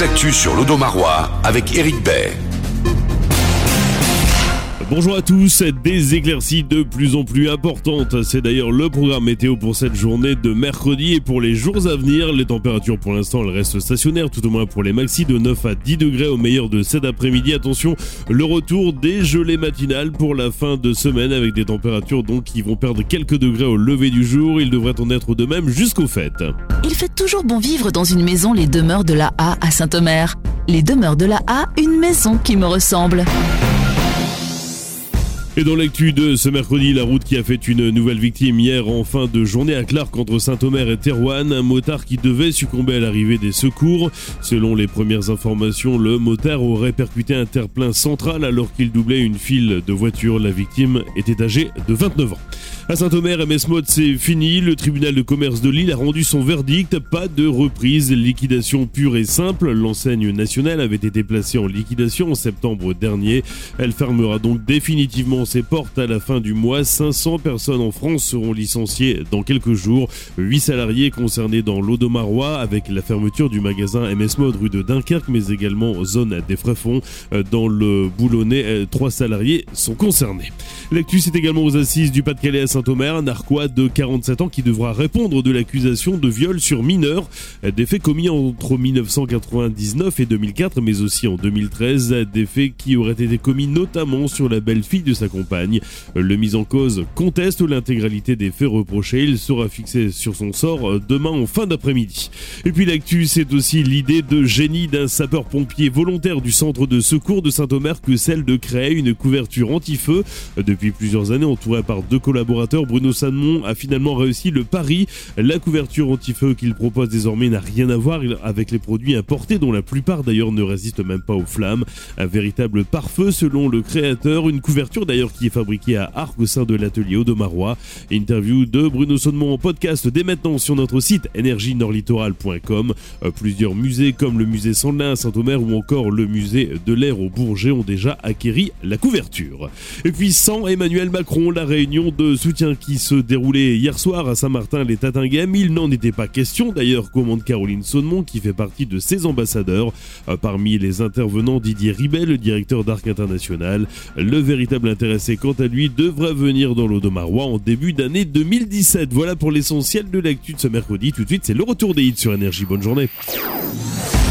l'actu sur l'Audomarois avec Éric Bay. Bonjour à tous, des éclaircies de plus en plus importantes. C'est d'ailleurs le programme météo pour cette journée de mercredi et pour les jours à venir. Les températures pour l'instant elles restent stationnaires, tout au moins pour les maxis de 9 à 10 degrés au meilleur de cet après-midi. Attention, le retour des gelées matinales pour la fin de semaine avec des températures donc qui vont perdre quelques degrés au lever du jour. Il devrait en être de même jusqu'aux fêtes. Il fait toujours bon vivre dans une maison Les Demeures de la A à Saint-Omer. Les Demeures de la A, une maison qui me ressemble. Et dans l'actu de ce mercredi, la route qui a fait une nouvelle victime hier en fin de journée à Clark entre Saint-Omer et Thérouanne. Un motard qui devait succomber à l'arrivée des secours. Selon les premières informations, le motard aurait percuté un terre-plein central alors qu'il doublait une file de voitures. La victime était âgée de 29 ans. À Saint-Omer, MS Mode, c'est fini. Le tribunal de commerce de Lille a rendu son verdict. Pas de reprise, liquidation pure et simple. L'enseigne nationale avait été placée en liquidation en septembre dernier. Elle fermera donc définitivement ses portes à la fin du mois. 500 personnes en France seront licenciées dans quelques jours. 8 salariés concernés dans l'Audomarois avec la fermeture du magasin MS Mode rue de Dunkerque, mais également zone des Fréfonds. Dans le Boulonnais, 3 salariés sont concernés. L'actu, c'est également aux assises du Pas-de-Calais à Saint-Omer, un narquois de 47 ans qui devra répondre de l'accusation de viol sur mineur. Des faits commis entre 1999 et 2004, mais aussi en 2013. Des faits qui auraient été commis notamment sur la belle-fille de sa compagne. Le mis en cause conteste l'intégralité des faits reprochés. Il sera fixé sur son sort demain en fin d'après-midi. Et puis l'actu, c'est aussi l'idée de génie d'un sapeur-pompier volontaire du centre de secours de Saint-Omer que celle de créer une couverture anti-feu. Depuis plusieurs années, entouré par 2 collaborateurs, Bruno Salmon a finalement réussi le pari. La couverture anti-feu qu'il propose désormais n'a rien à voir avec les produits importés dont la plupart d'ailleurs ne résistent même pas aux flammes. Un véritable pare-feu selon le créateur, une couverture d'ailleurs qui est fabriquée à Arc au sein de l'atelier Audomarois. Interview de Bruno Salmon en podcast dès maintenant sur notre site energienorlittoral.com. Plusieurs musées comme le musée Sandelin à Saint-Omer ou encore le musée de l'Air au Bourget ont déjà acquéri la couverture. Et puis sans Emmanuel Macron, la réunion de soutien qui se déroulait hier soir à Saint-Martin-les-Tatinguèmes, il n'en était pas question d'ailleurs, commande Caroline Saunemont qui fait partie de ses ambassadeurs. Parmi les intervenants, Didier Ribet, le directeur d'Arc International. Le véritable intéressé quant à lui devrait venir dans l'Audomarois en début d'année 2017. Voilà pour l'essentiel de l'actu de ce mercredi. Tout de suite, c'est le retour des hits sur Énergie. Bonne journée.